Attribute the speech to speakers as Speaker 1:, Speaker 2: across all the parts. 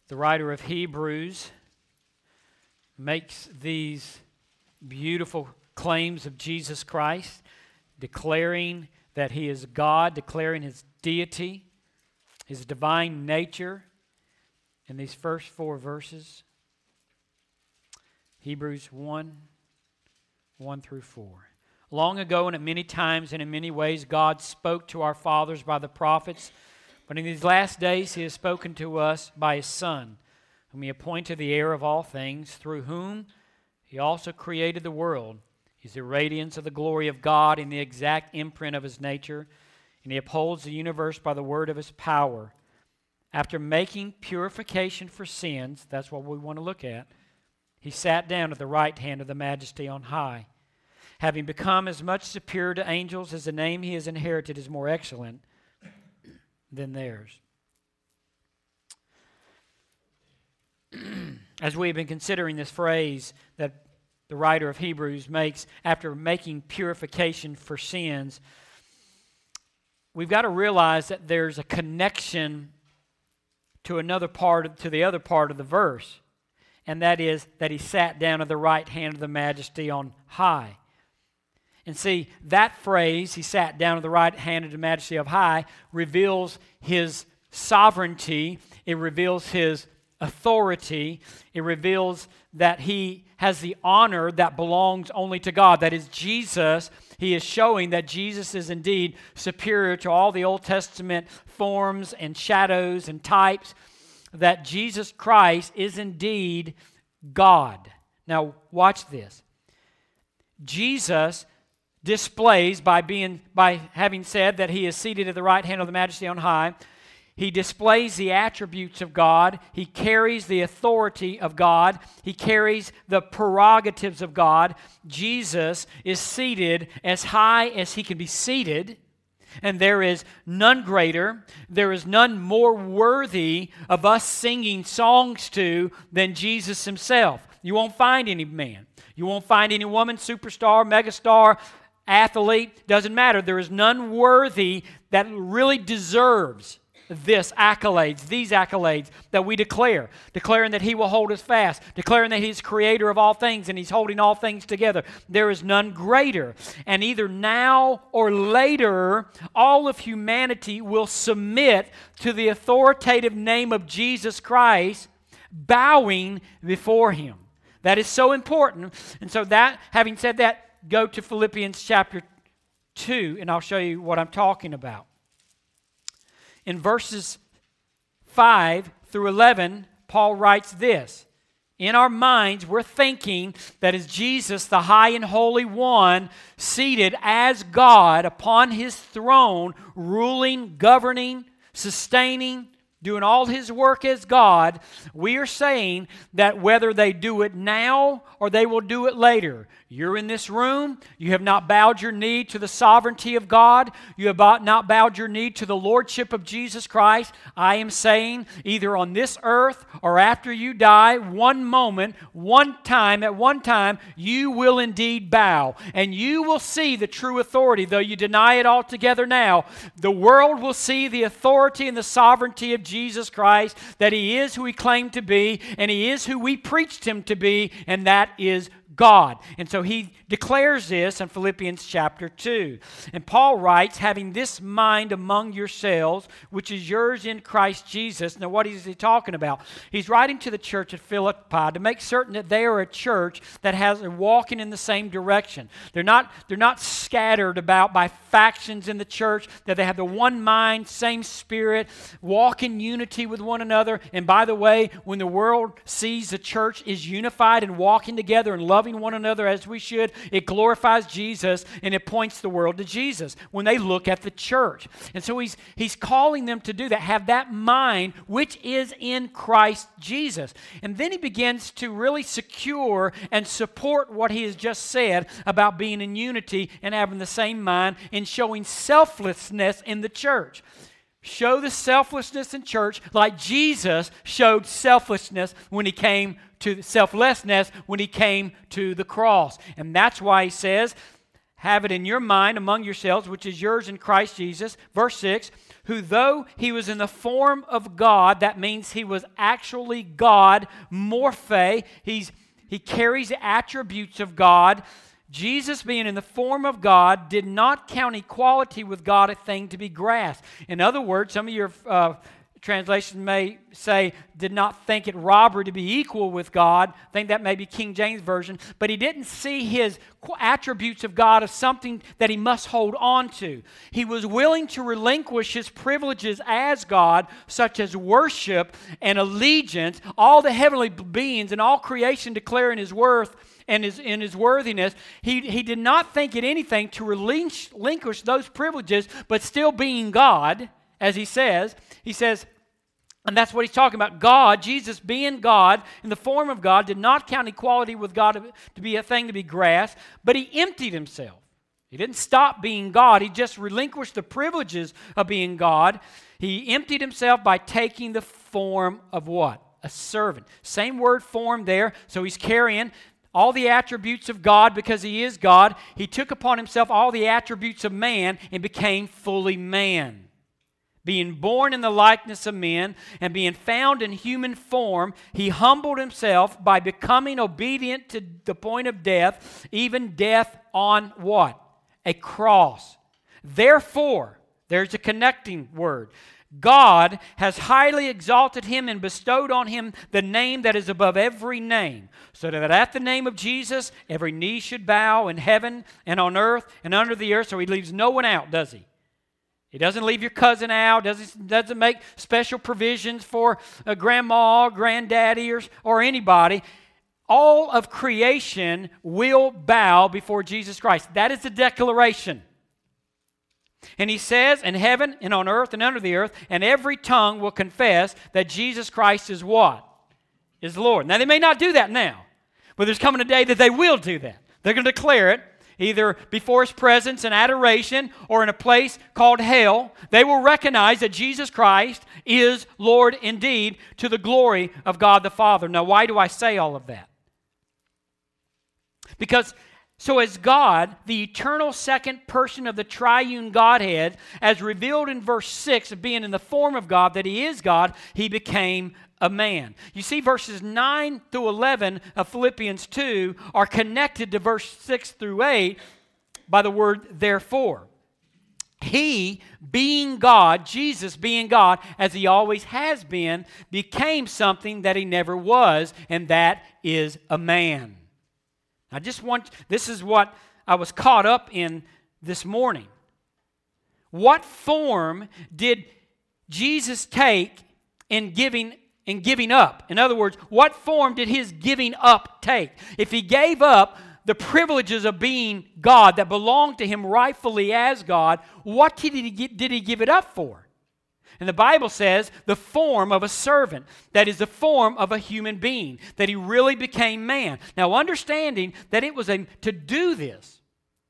Speaker 1: The writer of Hebrews makes these beautiful claims of Jesus Christ, declaring that He is God, declaring His deity, His divine nature in these first 4 verses. Hebrews 1 through 4. Long ago and at many times and in many ways God spoke to our fathers by the prophets, but in these last days He has spoken to us by His Son, whom He appointed the heir of all things, through whom He also created the world. He's the radiance of the glory of God and the exact imprint of His nature, and He upholds the universe by the word of His power. After making purification for sins, that's what we want to look at, He sat down at the right hand of the Majesty on high. Having become as much superior to angels as the name He has inherited is more excellent than theirs. As we have been considering this phrase that the writer of Hebrews makes after making purification for sins, we've got to realize that there's a connection to the other part of the verse, and that is that He sat down at the right hand of the Majesty on high. And see, that phrase, He sat down at the right hand of the Majesty on high, reveals His sovereignty. It reveals His authority. It reveals that He has the honor that belongs only to God. That is Jesus. He is showing that Jesus is indeed superior to all the Old Testament forms and shadows and types, that Jesus Christ is indeed God. Now, watch this. Jesus displays, by having said that He is seated at the right hand of the Majesty on high, He displays the attributes of God. He carries the authority of God. He carries the prerogatives of God. Jesus is seated as high as He can be seated, and there is none greater, there is none more worthy of us singing songs to than Jesus Himself. You won't find any man. You won't find any woman, superstar, megastar, athlete, doesn't matter. There is none worthy that really deserves these accolades that we declare, declaring that He will hold us fast, declaring that He's creator of all things and He's holding all things together. There is none greater. And either now or later, all of humanity will submit to the authoritative name of Jesus Christ, bowing before Him. That is so important. And so that, having said that, go to Philippians chapter 2, and I'll show you what I'm talking about. In verses 5 through 11, Paul writes this: in our minds, we're thinking that is Jesus, the high and holy one, seated as God upon His throne, ruling, governing, sustaining, doing all His work as God. We are saying that whether they do it now or they will do it later, you're in this room, you have not bowed your knee to the sovereignty of God, you have not bowed your knee to the lordship of Jesus Christ. I am saying either on this earth or after you die, one moment, at one time, you will indeed bow. And you will see the true authority, though you deny it altogether now. The world will see the authority and the sovereignty of Jesus Christ, that He is who He claimed to be, and He is who we preached Him to be, and that is God. And so he declares this in Philippians chapter 2. And Paul writes, having this mind among yourselves, which is yours in Christ Jesus. Now, what is he talking about? He's writing to the church at Philippi to make certain that they are a church that has walking in the same direction. They're not scattered about by factions in the church, that they have the one mind, same spirit, walk in unity with one another. And by the way, when the world sees the church is unified and walking together and loving one another as we should, it glorifies Jesus and it points the world to Jesus when they look at the church. And so he's calling them to do that, have that mind which is in Christ Jesus. And then he begins to really secure and support what he has just said about being in unity and having the same mind and showing selflessness in the church. Show the selflessness in church like Jesus showed selflessness when he came to selflessness when he came to the cross. And that's why he says, have it in your mind among yourselves, which is yours in Christ Jesus. Verse 6, who though he was in the form of God, that means he was actually God, morphe, he carries the attributes of God. Jesus, being in the form of God, did not count equality with God a thing to be grasped. In other words, some of your translations may say, did not think it robbery to be equal with God. I think that may be King James Version. But he didn't see his attributes of God as something that he must hold on to. He was willing to relinquish his privileges as God, such as worship and allegiance, all the heavenly beings and all creation declaring his worth and in his worthiness. He did not think it anything to relinquish those privileges, but still being God, as he says, and that's what he's talking about. God, Jesus being God, in the form of God, did not count equality with God to be a thing to be grasped, but he emptied himself. He didn't stop being God. He just relinquished the privileges of being God. He emptied himself by taking the form of what? A servant. Same word form there. So he's carrying all the attributes of God because he is God. He took upon himself all the attributes of man and became fully man. Being born in the likeness of men and being found in human form, he humbled himself by becoming obedient to the point of death, even death on what? A cross. Therefore, there's a connecting word. God has highly exalted him and bestowed on him the name that is above every name, so that at the name of Jesus, every knee should bow in heaven and on earth and under the earth. So he leaves no one out, does he? He doesn't leave your cousin out, doesn't make special provisions for a grandma, granddaddy, or anybody. All of creation will bow before Jesus Christ. That is the declaration. And he says, in heaven and on earth and under the earth, and every tongue will confess that Jesus Christ is what? Is Lord. Now, they may not do that now, but there's coming a day that they will do that. They're going to declare it, either before his presence in adoration or in a place called hell. They will recognize that Jesus Christ is Lord indeed, to the glory of God the Father. Now, why do I say all of that? Because so as God, the eternal second person of the triune Godhead, as revealed in verse 6 of being in the form of God, that he is God, he became a man. You see, verses 9 through 11 of Philippians 2 are connected to verse 6 through 8 by the word therefore. He, being God, Jesus being God, as he always has been, became something that he never was, and that is a man. This is what I was caught up in this morning. What form did Jesus take in giving up? In other words, what form did his giving up take? If he gave up the privileges of being God that belonged to him rightfully as God, what did he give it up for? And the Bible says the form of a servant, that is the form of a human being, that he really became man. Now, understanding that it was to do this,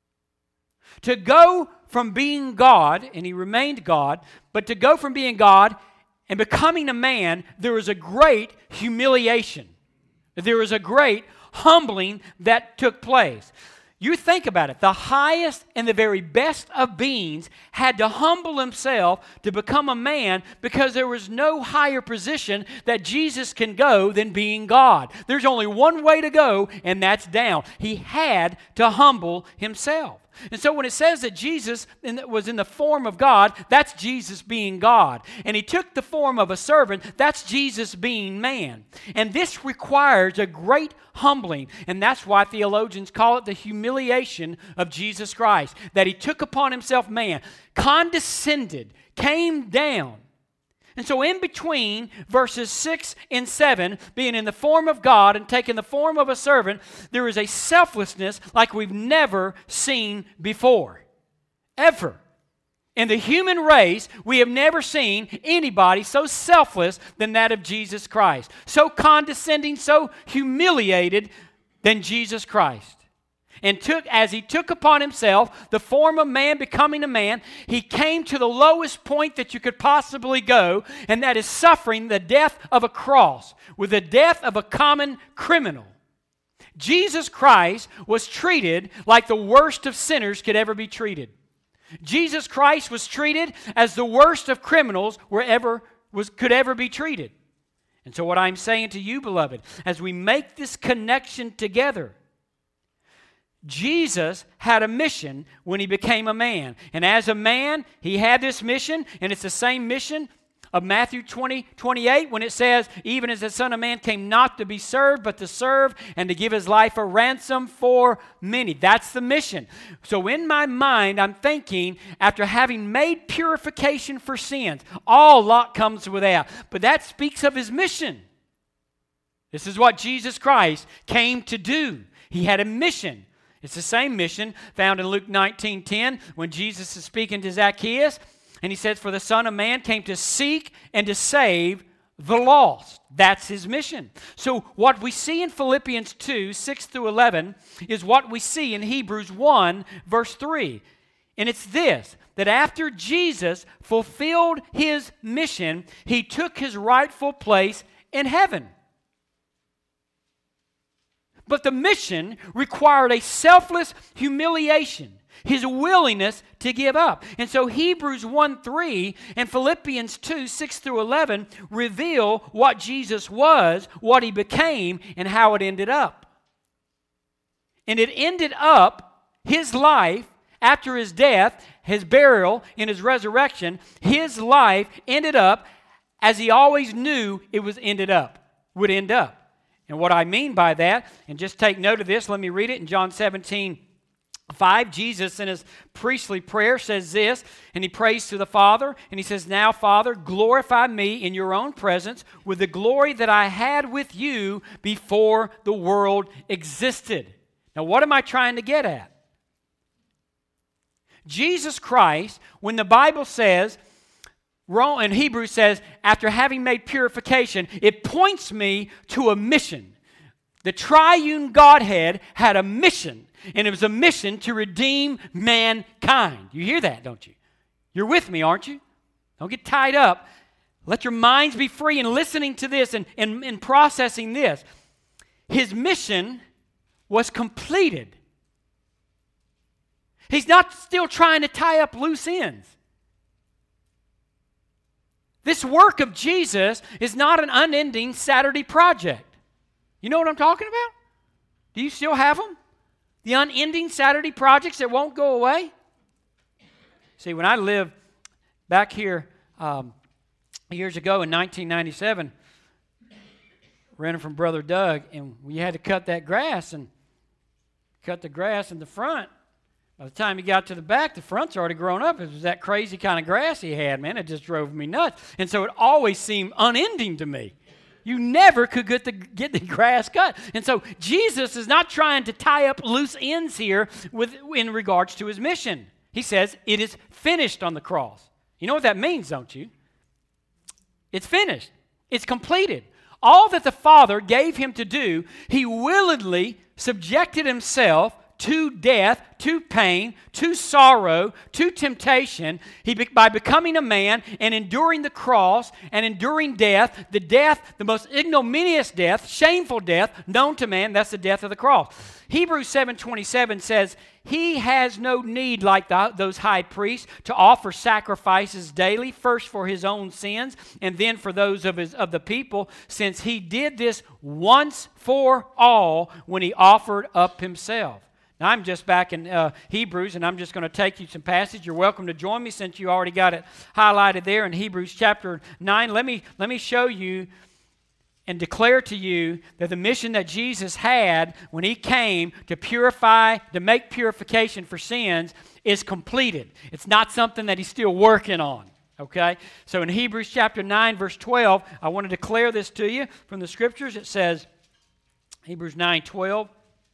Speaker 1: to go from being God, and he remained God, but to go from being God and becoming a man, there was a great humiliation. There was a great humbling that took place. You think about it. The highest and the very best of beings had to humble himself to become a man because there was no higher position that Jesus can go than being God. There's only one way to go, and that's down. He had to humble himself. And so when it says that Jesus was in the form of God, that's Jesus being God. And he took the form of a servant, that's Jesus being man. And this requires a great humbling. And that's why theologians call it the humiliation of Jesus Christ. That he took upon himself man, condescended, came down. And so in between verses 6 and 7, being in the form of God and taking the form of a servant, there is a selflessness like we've never seen before. Ever. In the human race, we have never seen anybody so selfless than that of Jesus Christ. So condescending, so humiliated than Jesus Christ. And as he took upon himself the form of man, becoming a man, he came to the lowest point that you could possibly go, and that is suffering the death of a cross, with the death of a common criminal. Jesus Christ was treated like the worst of sinners could ever be treated. Jesus Christ was treated as the worst of criminals could ever be treated. And so what I'm saying to you, beloved, as we make this connection together, Jesus had a mission when he became a man. And as a man, he had this mission, and it's the same mission of Matthew 20:28, when it says, even as the Son of Man came not to be served, but to serve and to give his life a ransom for many. That's the mission. So in my mind, I'm thinking, after having made purification for sins, all Lot comes with that. But that speaks of his mission. This is what Jesus Christ came to do. He had a mission. It's the same mission found in Luke 19:10 when Jesus is speaking to Zacchaeus. And he says, for the Son of Man came to seek and to save the lost. That's his mission. So what we see in Philippians 2, 6 through 11, is what we see in Hebrews 1, verse 3. And it's this, that after Jesus fulfilled his mission, he took his rightful place in heaven. But the mission required a selfless humiliation, his willingness to give up. And so Hebrews 1:3 and Philippians 2, 6 through 11 reveal what Jesus was, what he became, and how it ended up. And it ended up, his life, after his death, his burial, and his resurrection, his life ended up as he always knew it would end up. And what I mean by that, and just take note of this, let me read it in John 17:5, Jesus in his priestly prayer says this, and he prays to the Father, and he says, now, Father, glorify me in your own presence with the glory that I had with you before the world existed. Now, what am I trying to get at? Jesus Christ, when the Bible says, and Hebrews says, after having made purification, it points me to a mission. The triune Godhead had a mission. And it was a mission to redeem mankind. You hear that, don't you? You're with me, aren't you? Don't get tied up. Let your minds be free in listening to this and processing this. His mission was completed. He's not still trying to tie up loose ends. This work of Jesus is not an unending Saturday project. You know what I'm talking about? Do you still have them? The unending Saturday projects that won't go away? See, when I lived back here years ago in 1997, renting from Brother Doug, and we had to cut the grass in the front. By the time he got to the back, the front's already grown up. It was that crazy kind of grass he had, man. It just drove me nuts. And so it always seemed unending to me. You never could get the grass cut. And so Jesus is not trying to tie up loose ends here in regards to his mission. He says it is finished on the cross. You know what that means, don't you? It's finished. It's completed. All that the Father gave him to do, he willingly subjected himself to death, to pain, to sorrow, to temptation. By becoming a man and enduring the cross and enduring death, the most ignominious death, shameful death known to man, that's the death of the cross. Hebrews 7:27 says, he has no need like those high priests to offer sacrifices daily, first for his own sins and then for those of the people, since he did this once for all when he offered up himself. Now, I'm just back in Hebrews, and I'm just going to take you some passage. You're welcome to join me since you already got it highlighted there in Hebrews chapter 9. Let me show you and declare to you that the mission that Jesus had when he came to make purification for sins is completed. It's not something that he's still working on. Okay? So in Hebrews chapter 9, verse 12, I want to declare this to you from the Scriptures. It says, Hebrews 9:12,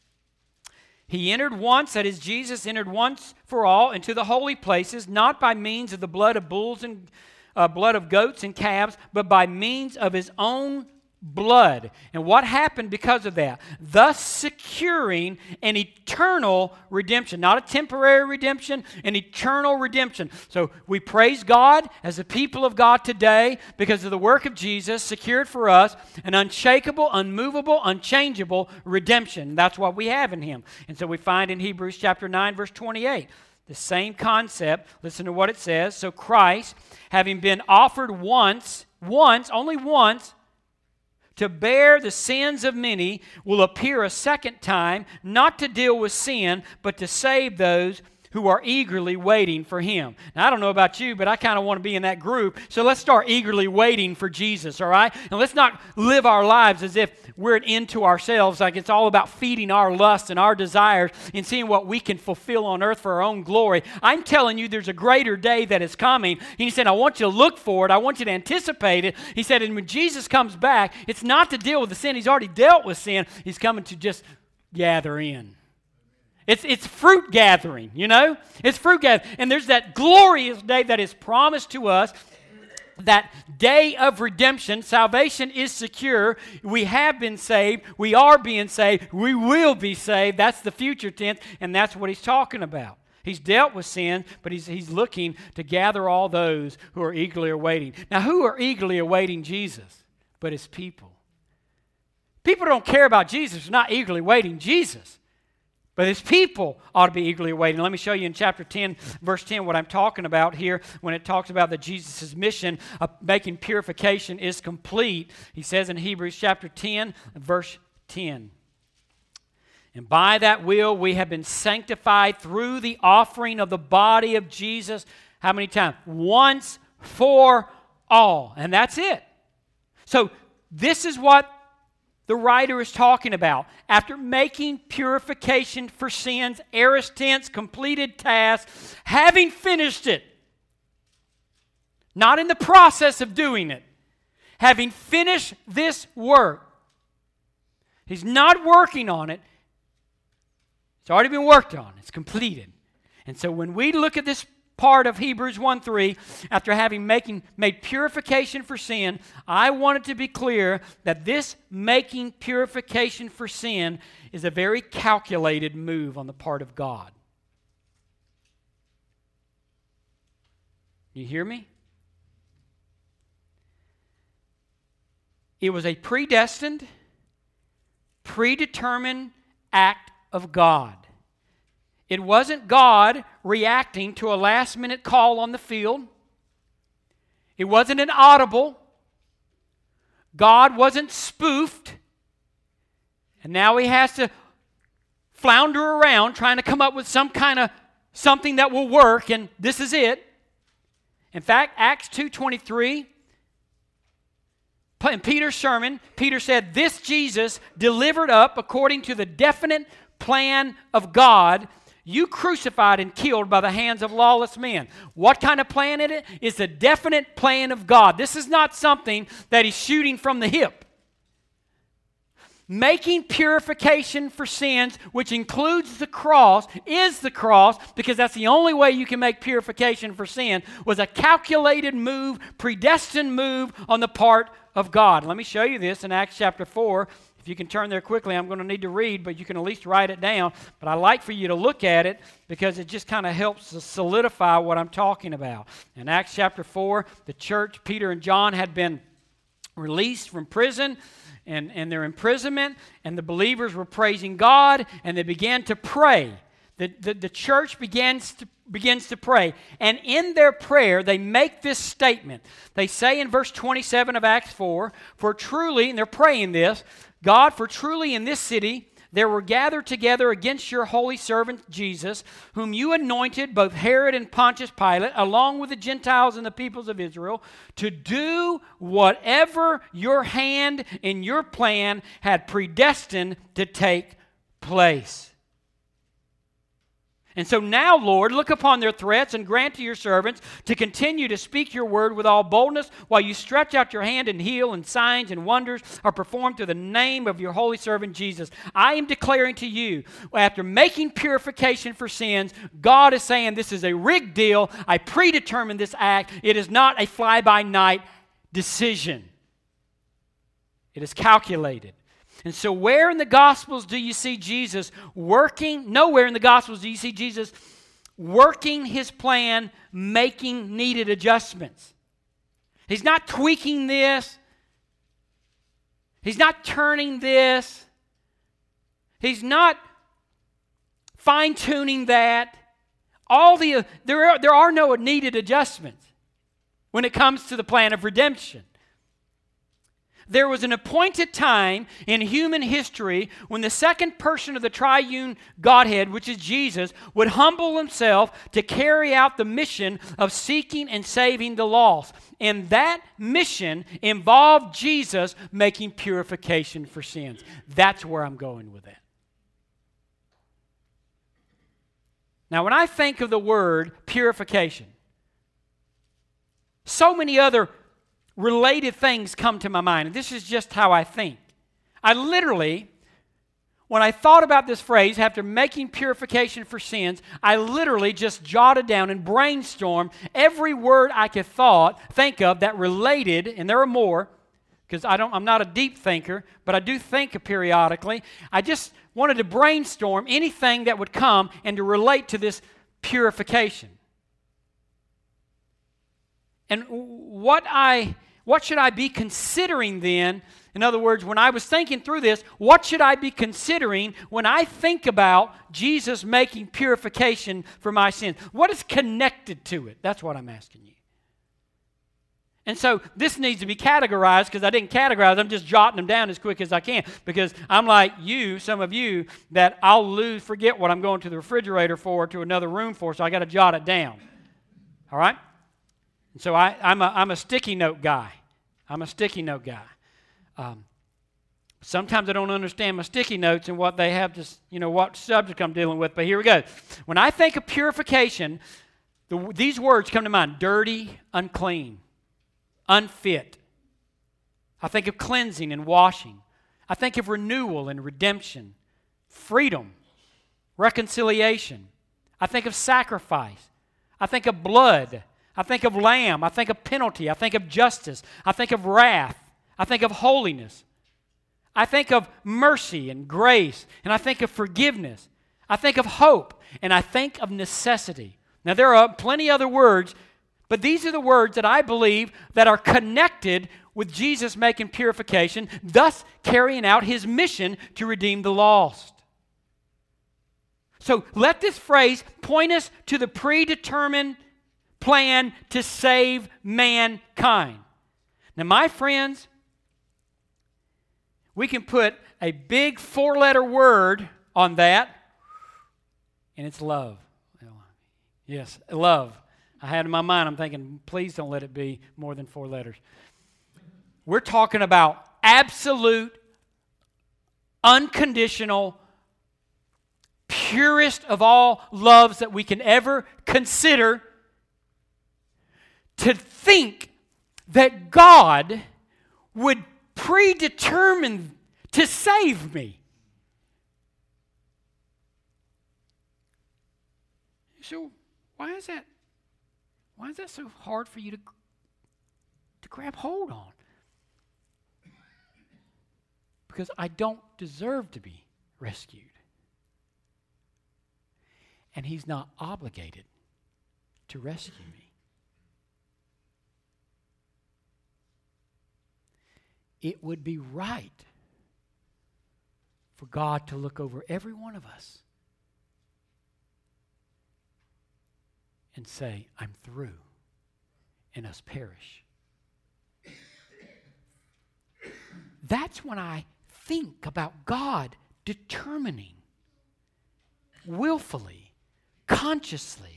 Speaker 1: Jesus entered once for all into the holy places, not by means of the blood of bulls and blood of goats and calves, but by means of his own blood. And what happened because of that? Thus securing an eternal redemption. Not a temporary redemption, an eternal redemption. So we praise God as the people of God today because of the work of Jesus secured for us an unshakable, unmovable, unchangeable redemption. That's what we have in Him. And so we find in Hebrews chapter 9, verse 28, the same concept. Listen to what it says. So Christ, having been offered once, only once, to bear the sins of many, will appear a second time, not to deal with sin, but to save those who are eagerly waiting for Him. Now, I don't know about you, but I kind of want to be in that group. So let's start eagerly waiting for Jesus, all right? And let's not live our lives as if we're an end to ourselves, like it's all about feeding our lusts and our desires and seeing what we can fulfill on earth for our own glory. I'm telling you, there's a greater day that is coming. And He said, I want you to look for it. I want you to anticipate it. He said, and when Jesus comes back, it's not to deal with the sin. He's already dealt with sin. He's coming to just gather in. It's fruit gathering, you know? It's fruit gathering. And there's that glorious day that is promised to us, that day of redemption. Salvation is secure. We have been saved. We are being saved. We will be saved. That's the future tense, and that's what He's talking about. He's dealt with sin, but he's looking to gather all those who are eagerly awaiting. Now, who are eagerly awaiting Jesus? But His people. People don't care about Jesus. They're not eagerly awaiting Jesus. But His people ought to be eagerly awaiting. Let me show you in chapter 10, verse 10, what I'm talking about here when it talks about that Jesus' mission of making purification is complete. He says in Hebrews chapter 10, verse 10, and by that will we have been sanctified through the offering of the body of Jesus. How many times? Once for all. And that's it. So this is what the writer is talking about. After making purification for sins, aorist tense, completed task, having finished it, not in the process of doing it, having finished this work, He's not working on it. It's already been worked on. It's completed. And so when we look at this part of Hebrews 1:3, after having made purification for sin, I want it to be clear that this making purification for sin is a very calculated move on the part of God. You hear me? It was a predestined, predetermined act of God. It wasn't God reacting to a last-minute call on the field. It wasn't an audible. God wasn't spoofed. And now He has to flounder around trying to come up with some kind of something that will work, and this is it. In fact, Acts 2:23, in Peter's sermon, Peter said, this Jesus delivered up according to the definite plan of God, you crucified and killed by the hands of lawless men. What kind of plan is it? It's a definite plan of God. This is not something that He's shooting from the hip. Making purification for sins, which includes the cross, is the cross, because that's the only way you can make purification for sin, was a calculated move, predestined move on the part of God. Let me show you this in Acts chapter 4. If you can turn there quickly, I'm going to need to read, but you can at least write it down. But I like for you to look at it because it just kind of helps to solidify what I'm talking about. In Acts chapter 4, the church, Peter and John, had been released from prison and their imprisonment, and the believers were praising God, and they began to pray. The church begins to pray. And in their prayer, they make this statement. They say in verse 27 of Acts 4, for truly, and they're praying this, God, for truly in this city there were gathered together against your holy servant Jesus, whom you anointed, both Herod and Pontius Pilate, along with the Gentiles and the peoples of Israel, to do whatever your hand and your plan had predestined to take place. And so now, Lord, look upon their threats and grant to your servants to continue to speak your word with all boldness while you stretch out your hand and heal, and signs and wonders are performed through the name of your holy servant Jesus. I am declaring to you, after making purification for sins, God is saying this is a rigged deal. I predetermined this act. It is not a fly-by-night decision. It is calculated. And so where in the Gospels do you see Jesus working? Nowhere in the Gospels do you see Jesus working His plan, making needed adjustments. He's not tweaking this. He's not turning this. He's not fine-tuning that. There are no needed adjustments when it comes to the plan of redemption. There was an appointed time in human history when the second person of the triune Godhead, which is Jesus, would humble Himself to carry out the mission of seeking and saving the lost. And that mission involved Jesus making purification for sins. That's where I'm going with that. Now, when I think of the word purification, so many other related things come to my mind, and this is just how I think. I literally, when I thought about this phrase, after making purification for sins, I literally just jotted down and brainstormed every word I could think of that related, and there are more, because I'm not a deep thinker, but I do think periodically. I just wanted to brainstorm anything that would come and to relate to this purification. And what should I be considering then? In other words, when I was thinking through this, what should I be considering when I think about Jesus making purification for my sins? What is connected to it? That's what I'm asking you. And so this needs to be categorized, because I didn't categorize. I'm just jotting them down as quick as I can, because I'm like you, some of you, that I'll forget what I'm going to the refrigerator for, to another room for, so I got to jot it down. All right? So I'm a sticky note guy. Sometimes I don't understand my sticky notes and what they have to, what subject I'm dealing with. But here we go. When I think of purification, these words come to mind: dirty, unclean, unfit. I think of cleansing and washing. I think of renewal and redemption, freedom, reconciliation. I think of sacrifice. I think of blood. I think of lamb. I think of penalty. I think of justice. I think of wrath. I think of holiness. I think of mercy and grace. And I think of forgiveness. I think of hope. And I think of necessity. Now, there are plenty other words, but these are the words that I believe that are connected with Jesus making purification, thus carrying out His mission to redeem the lost. So let this phrase point us to the predetermined plan to save mankind. Now, my friends, we can put a big 4-letter word on that, and it's love. Yes, love. I had in my mind, I'm thinking, please don't let it be more than 4 letters. We're talking about absolute, unconditional, purest of all loves that we can ever consider. To think that God would predetermine to save me. So why is that so hard for you to grab hold on? Because I don't deserve to be rescued. And He's not obligated to rescue me. It would be right for God to look over every one of us and say, I'm through, and us perish. That's when I think about God determining, willfully, consciously,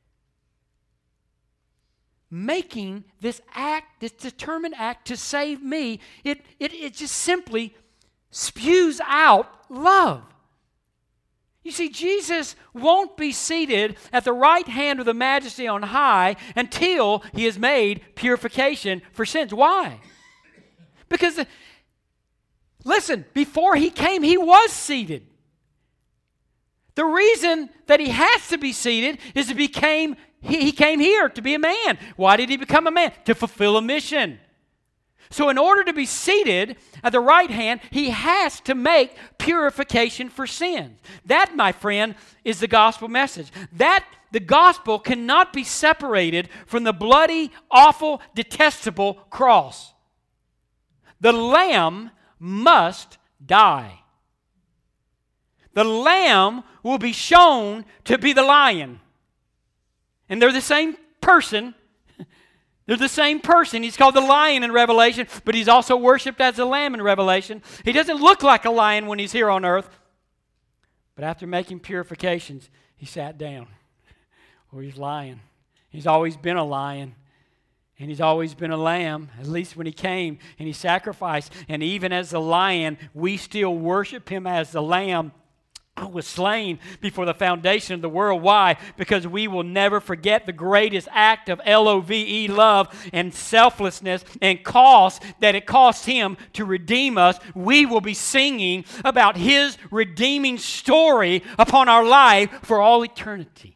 Speaker 1: making this act, this determined act to save me. It just simply spews out love. You see, Jesus won't be seated at the right hand of the Majesty on high until He has made purification for sins. Why? Because, listen, before He came, He was seated. The reason that He has to be seated is He came here to be a man. Why did He become a man? To fulfill a mission. So in order to be seated at the right hand, he has to make purification for sins. That, my friend, is the gospel message. That the gospel cannot be separated from the bloody, awful, detestable cross. The lamb must die. The lamb will be shown to be the lion. And they're the same person. They're the same person. He's called the lion in Revelation, but he's also worshipped as a lamb in Revelation. He doesn't look like a lion when he's here on earth. But after making purifications, he sat down. Or he's lying. He's always been a lion. And he's always been a lamb, at least when he came and he sacrificed. And even as the lion, we still worship him as the lamb who was slain before the foundation of the world. Why? Because we will never forget the greatest act of LOVE, love and selflessness, and cost that it cost him to redeem us. We will be singing about his redeeming story upon our life for all eternity.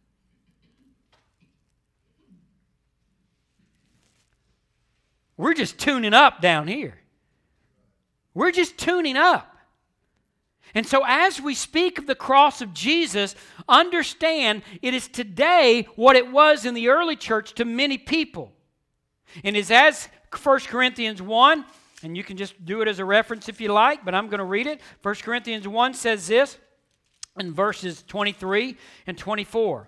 Speaker 1: We're just tuning up down here. We're just tuning up. And so as we speak of the cross of Jesus, understand it is today what it was in the early church to many people. And it's as 1 Corinthians 1, and you can just do it as a reference if you like, but I'm going to read it. 1 Corinthians 1 says this in verses 23 and 24.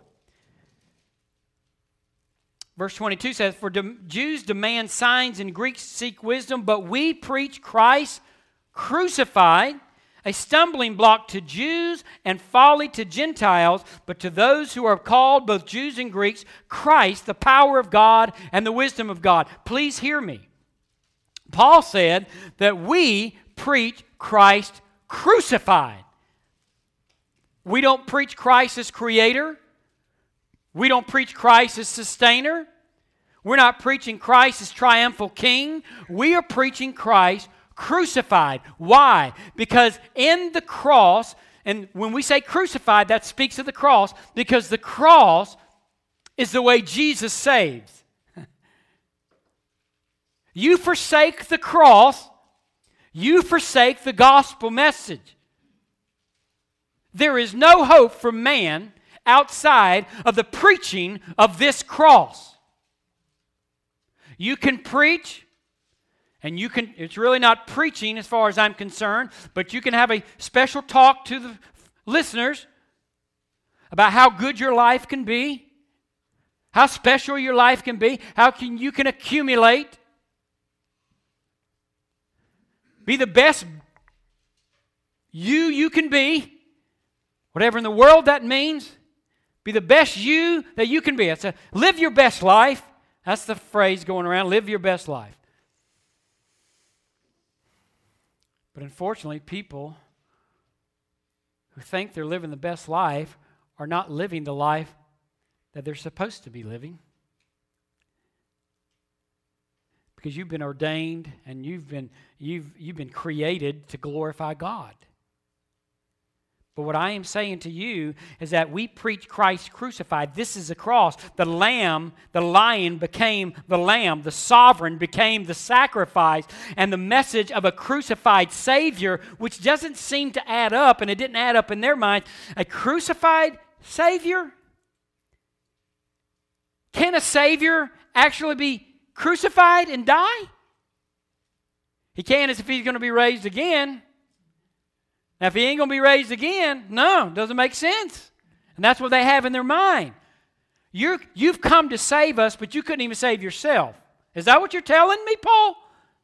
Speaker 1: Verse 22 says, "For Jews demand signs and Greeks seek wisdom, but we preach Christ crucified, a stumbling block to Jews and folly to Gentiles, but to those who are called, both Jews and Greeks, Christ, the power of God and the wisdom of God." Please hear me. Paul said that we preach Christ crucified. We don't preach Christ as creator. We don't preach Christ as sustainer. We're not preaching Christ as triumphal king. We are preaching Christ crucified. Why? Because in the cross, and when we say crucified, that speaks of the cross, because the cross is the way Jesus saves. You forsake the cross, you forsake the gospel message. There is no hope for man outside of the preaching of this cross. You can preach, and it's really not preaching as far as I'm concerned, but you can have a special talk to the listeners about how good your life can be, how special your life can be, how you can accumulate, be the best you can be, whatever in the world that means. Be the best you that you can be. Live your best life. That's the phrase going around, live your best life. But unfortunately, people who think they're living the best life are not living the life that they're supposed to be living. Because you've been ordained and you've been created to glorify God. But what I am saying to you is that we preach Christ crucified. This is the cross. The lamb, the lion became the lamb. The sovereign became the sacrifice. And the message of a crucified Savior, which doesn't seem to add up, and it didn't add up in their mind. A crucified Savior? Can a Savior actually be crucified and die? He can if he's going to be raised again. Now, if he ain't going to be raised again, no, it doesn't make sense. And that's what they have in their mind. You've come to save us, but you couldn't even save yourself. Is that what you're telling me, Paul?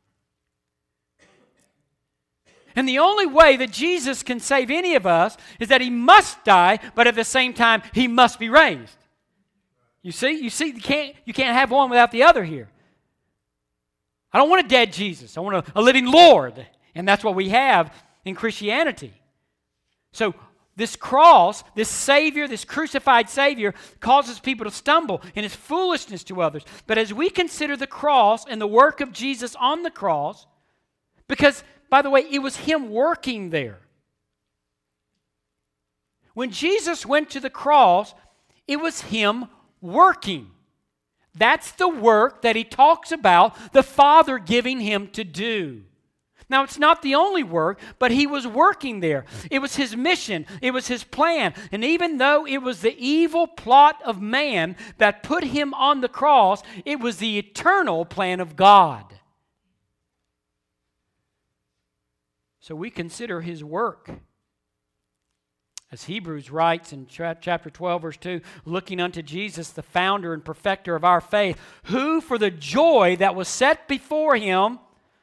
Speaker 1: And the only way that Jesus can save any of us is that he must die, but at the same time, he must be raised. You see, you can't have one without the other here. I don't want a dead Jesus. I want a living Lord. And that's what we have in Christianity. So this cross, this Savior, this crucified Savior causes people to stumble and is foolishness to others. But as we consider the cross and the work of Jesus on the cross, because, by the way, it was him working there. When Jesus went to the cross, it was him working. That's the work that he talks about the Father giving him to do. Now, it's not the only work, but he was working there. It was his mission. It was his plan. And even though it was the evil plot of man that put him on the cross, it was the eternal plan of God. So we consider his work. As Hebrews writes in chapter 12, verse 2, looking unto Jesus, the founder and perfecter of our faith, who for the joy that was set before him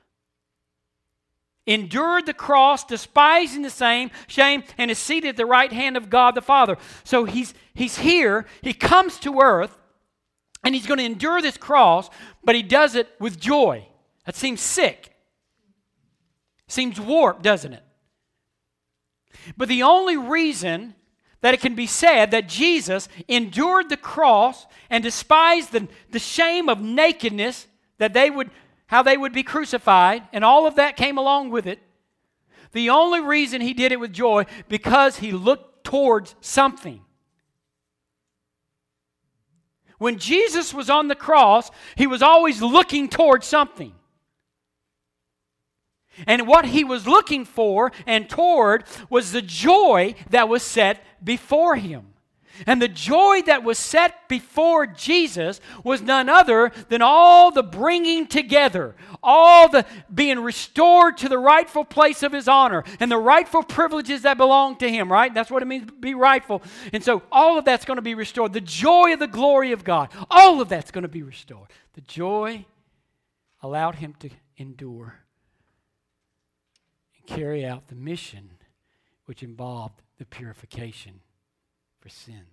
Speaker 1: endured the cross, despising the shame, and is seated at the right hand of God the Father. So he's here, he comes to earth, and he's going to endure this cross, but he does it with joy. That seems sick. Seems warped, doesn't it? But the only reason that it can be said that Jesus endured the cross and despised the shame of nakedness, how they would be crucified, and all of that came along with it. The only reason he did it with joy, because he looked towards something. When Jesus was on the cross, he was always looking towards something. And what he was looking for and toward was the joy that was set before him. And the joy that was set before Jesus was none other than all the bringing together, all the being restored to the rightful place of his honor and the rightful privileges that belong to him, right? That's what it means to be rightful. And so all of that's going to be restored. The joy of the glory of God, all of that's going to be restored. The joy allowed him to endure and carry out the mission which involved the purification for sins.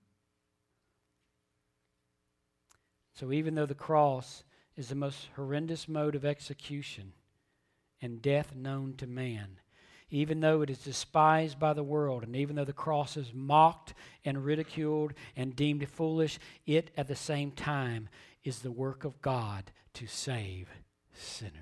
Speaker 1: So even though the cross is the most horrendous mode of execution and death known to man, even though it is despised by the world, and even though the cross is mocked and ridiculed and deemed foolish, it at the same time is the work of God to save sinners.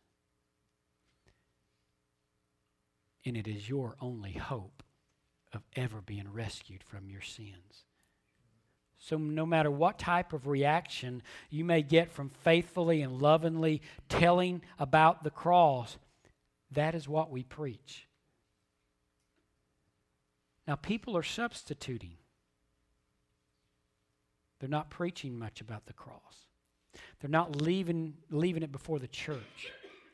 Speaker 1: And it is your only hope of ever being rescued from your sins. So no matter what type of reaction you may get from faithfully and lovingly telling about the cross, that is what we preach. Now, people are substituting. They're not preaching much about the cross. They're not leaving it before the church.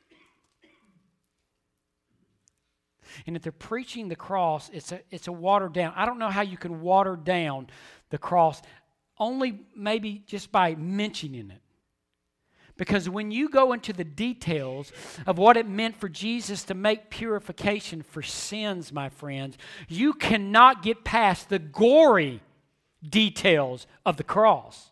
Speaker 1: And if they're preaching the cross, it's a watered down. I don't know how you can water down the cross, only maybe just by mentioning it. Because when you go into the details of what it meant for Jesus to make purification for sins, my friends, you cannot get past the gory details of the cross.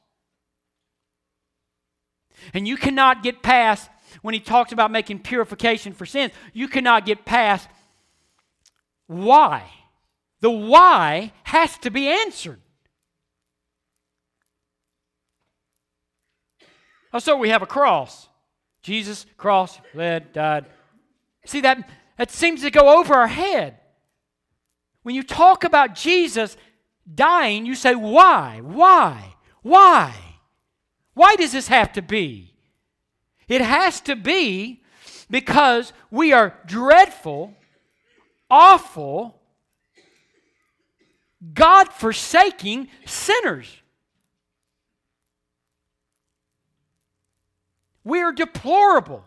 Speaker 1: And you cannot get past, when he talks about making purification for sins, you cannot get past why. The why has to be answered. Oh, so we have a cross. Jesus, cross, bled, died. See, that seems to go over our head. When you talk about Jesus dying, you say, why? Why? Why? Why does this have to be? It has to be because we are dreadful, awful, God-forsaking sinners. We are deplorable.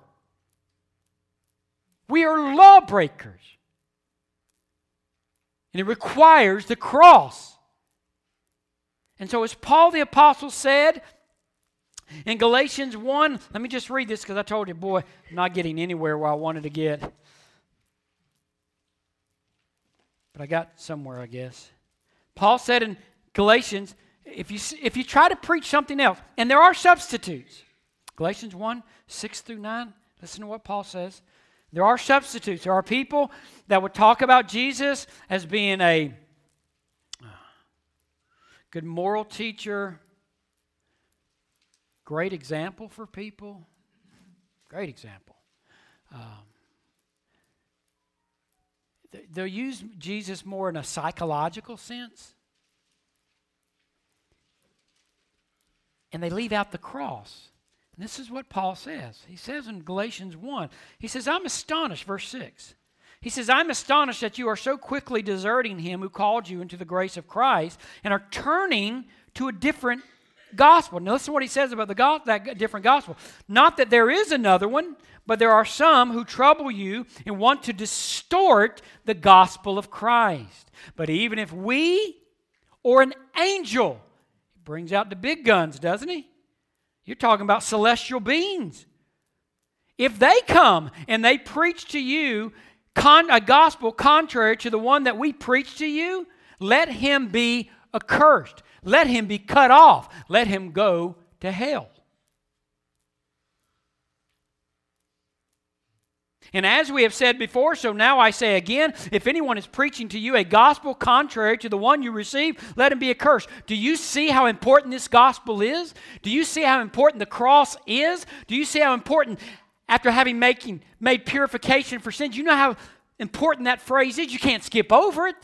Speaker 1: We are lawbreakers. And it requires the cross. And so as Paul the Apostle said in Galatians 1, let me just read this because I told you, boy, I'm not getting anywhere where I wanted to get. But I got somewhere, I guess. Paul said in Galatians, if you try to preach something else, and there are substitutes. Galatians 1, 6 through 9, listen to what Paul says. There are substitutes. There are people that would talk about Jesus as being a good moral teacher, great example for people, great example. They'll use Jesus more in a psychological sense. and they leave out the cross. And this is what Paul says. He says in Galatians 1, he says, I'm astonished, verse 6. He says, I'm astonished that you are so quickly deserting him who called you into the grace of Christ and are turning to a different gospel. Now listen to what he says about that different gospel. Not that there is another one, but there are some who trouble you and want to distort the gospel of Christ. But even if we or an angel, he brings out the big guns, doesn't he? You're talking about celestial beings. If they come and they preach to you a gospel contrary to the one that we preach to you, let him be accursed. Let him be cut off. Let him go to hell. And as we have said before, so now I say again, if anyone is preaching to you a gospel contrary to the one you received, let him be accursed. Do you see how important this gospel is? Do you see how important the cross is? Do you see how important, after having made purification for sins, you know how important that phrase is? You can't skip over it.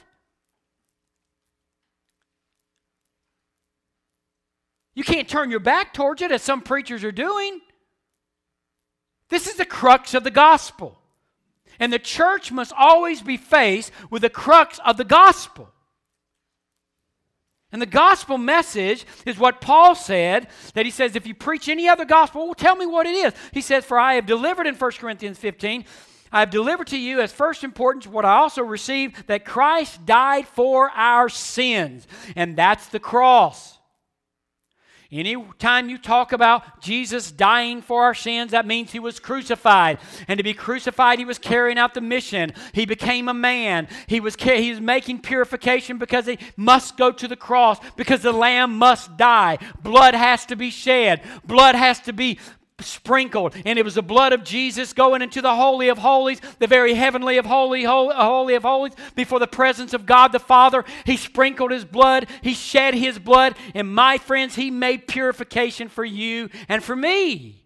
Speaker 1: You can't turn your back towards it as some preachers are doing. This is the crux of the gospel. And the church must always be faced with the crux of the gospel. And the gospel message is what Paul said, that he says, if you preach any other gospel, well, tell me what it is. He says, for I have delivered in 1 Corinthians 15, I have delivered to you as first importance what I also received, that Christ died for our sins. And that's the cross. Anytime you talk about Jesus dying for our sins, that means he was crucified. And to be crucified, he was carrying out the mission. He became a man. He was making purification because he must go to the cross, because the lamb must die. Blood has to be shed. Blood has to be sprinkled. And it was the blood of Jesus going into the Holy of Holies, the very heavenly of Holy of Holies, before the presence of God the Father. He sprinkled his blood. He shed his blood. And my friends, he made purification for you and for me.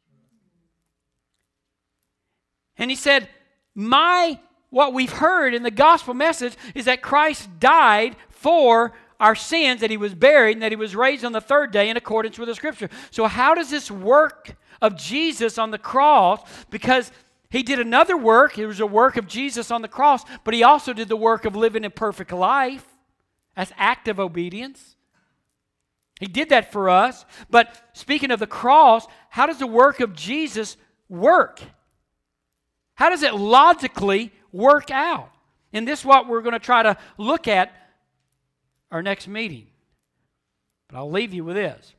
Speaker 1: And he said, what we've heard in the gospel message is that Christ died for our sins, that he was buried, and that he was raised on the third day in accordance with the Scripture. So how does this work of Jesus on the cross? Because he did another work. It was a work of Jesus on the cross, but he also did the work of living a perfect life as active obedience. He did that for us. But speaking of the cross, how does the work of Jesus work? How does it logically work out? And this is what we're going to try to look at our next meeting. But I'll leave you with this.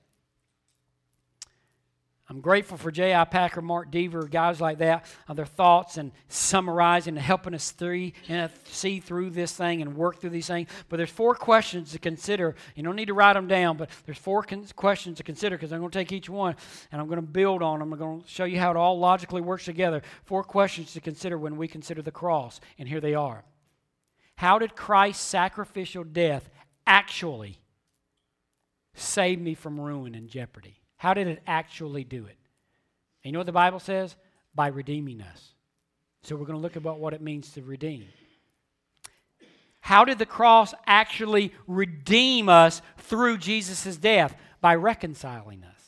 Speaker 1: I'm grateful for J.I. Packer, Mark Deaver, guys like that, their thoughts and summarizing and helping us see through this thing and work through these things. But there's 4 questions to consider. You don't need to write them down, but there's 4 questions to consider, because I'm going to take each one and I'm going to build on them. I'm going to show you how it all logically works together. 4 questions to consider when we consider the cross, and here they are. How did Christ's sacrificial death actually save me from ruin and jeopardy? How did it actually do it? And you know what the Bible says? By redeeming us. So we're going to look at what it means to redeem. How did the cross actually redeem us through Jesus' death? By reconciling us.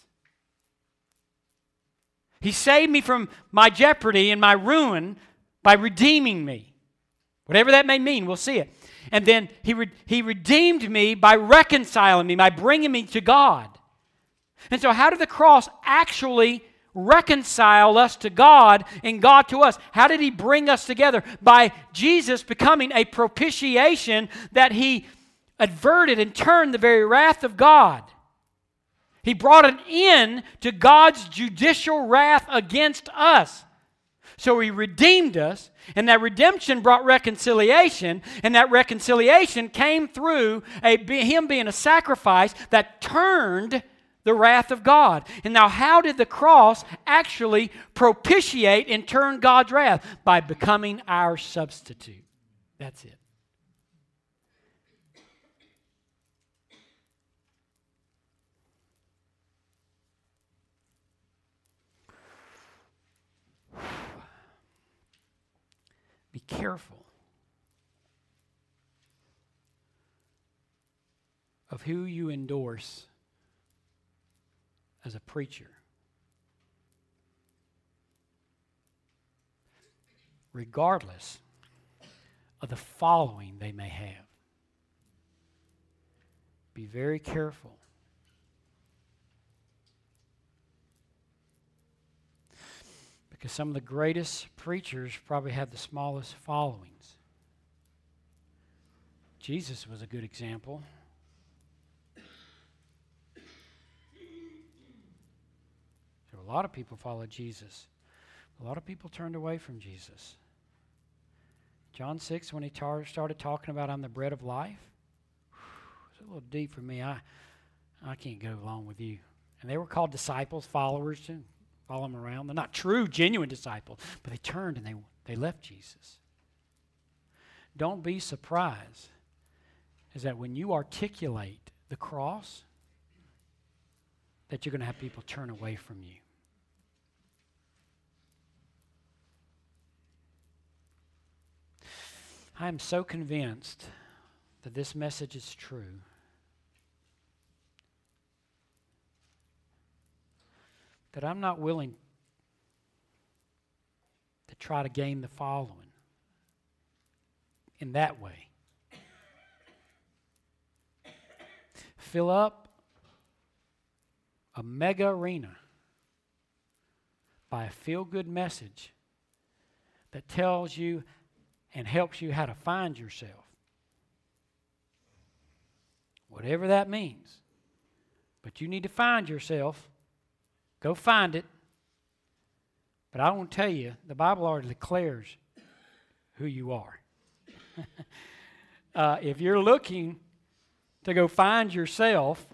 Speaker 1: He saved me from my jeopardy and my ruin by redeeming me. Whatever that may mean, we'll see it. And then he redeemed me by reconciling me, by bringing me to God. And so how did the cross actually reconcile us to God and God to us? How did he bring us together? By Jesus becoming a propitiation, that he averted and turned the very wrath of God. He brought an end to God's judicial wrath against us. So he redeemed us, and that redemption brought reconciliation, and that reconciliation came through him being a sacrifice that turned the wrath of God. And now how did the cross actually propitiate and turn God's wrath? By becoming our substitute. That's it. Be careful of who you endorse as a preacher, regardless of the following they may have. Be very careful. Because some of the greatest preachers probably have the smallest followings. Jesus was a good example. So a lot of people followed Jesus. A lot of people turned away from Jesus. John 6, when he started talking about I'm the bread of life, it's a little deep for me. I can't go along with you. And they were called disciples, followers, to follow them around. They're not true, genuine disciples, but they turned and they left Jesus. Don't be surprised is that when you articulate the cross, that you're going to have people turn away from you. I am so convinced that this message is true that I'm not willing to try to gain the following in that way. Fill up a mega arena by a feel-good message that tells you and helps you how to find yourself. Whatever that means. But you need to find yourself. Go find it. But I want to tell you, the Bible already declares who you are. If you're looking to go find yourself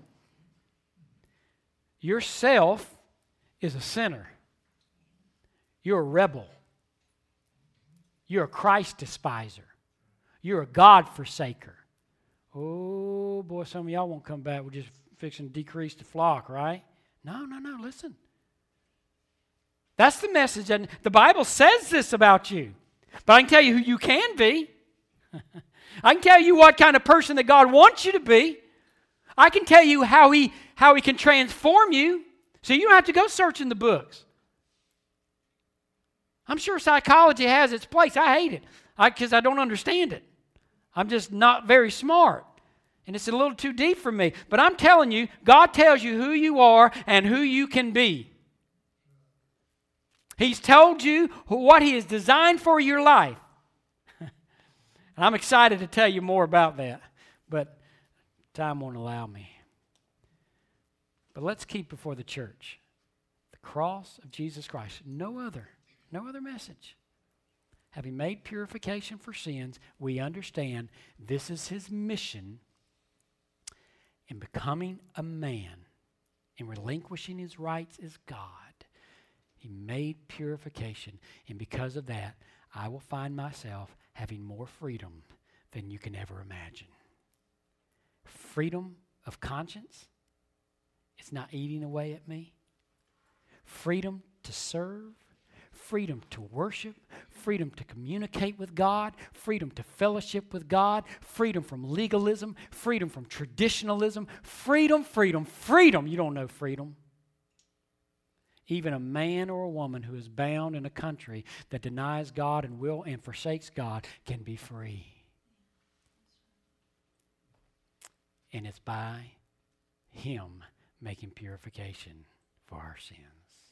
Speaker 1: is a sinner. You're a rebel. You're a Christ despiser. You're a God forsaker. Oh, boy, some of y'all won't come back. We're just fixing to decrease the flock, right? No, listen. That's the message, and the Bible says this about you. But I can tell you who you can be. I can tell you what kind of person that God wants you to be. I can tell you how He can transform you. So you don't have to go searching the books. I'm sure psychology has its place. I hate it because I don't understand it. I'm just not very smart. And it's a little too deep for me. But I'm telling you, God tells you who you are and who you can be. He's told you what He has designed for your life. And I'm excited to tell you more about that. But time won't allow me. But let's keep before the church the cross of Jesus Christ. No other message. Having made purification for sins, we understand this is His mission in becoming a man, in relinquishing His rights as God. He made purification, and because of that, I will find myself having more freedom than you can ever imagine. Freedom of conscience. It's not eating away at me. Freedom to serve. Freedom to worship, freedom to communicate with God, freedom to fellowship with God, freedom from legalism, freedom from traditionalism, freedom. You don't know freedom. Even a man or a woman who is bound in a country that denies God and will and forsakes God can be free. And it's by Him making purification for our sins.